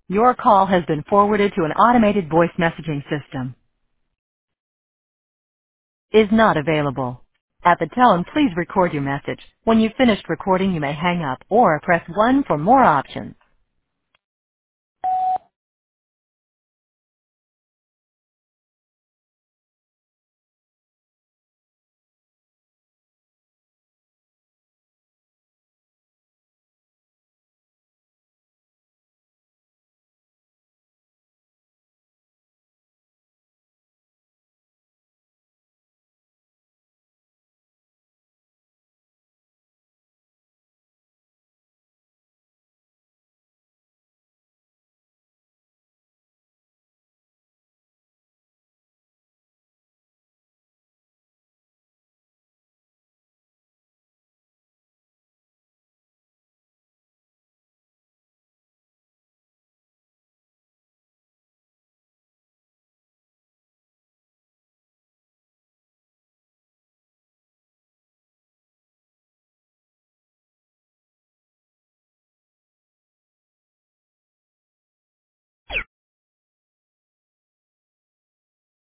Your call has been forwarded to an automated voice messaging system. Is not available. At the tone, please record your message. When you've finished recording, you may hang up or press 1 for more options.